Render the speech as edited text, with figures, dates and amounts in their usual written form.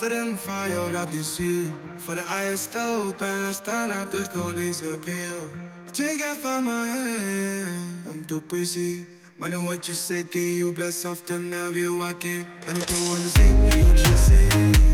Fără fire rap din sul Fără aia stau pe asta n-a dus colegi să piu Take out for my head I'm too busy I know what you say to you bless off them now you walking I don't wanna see what you say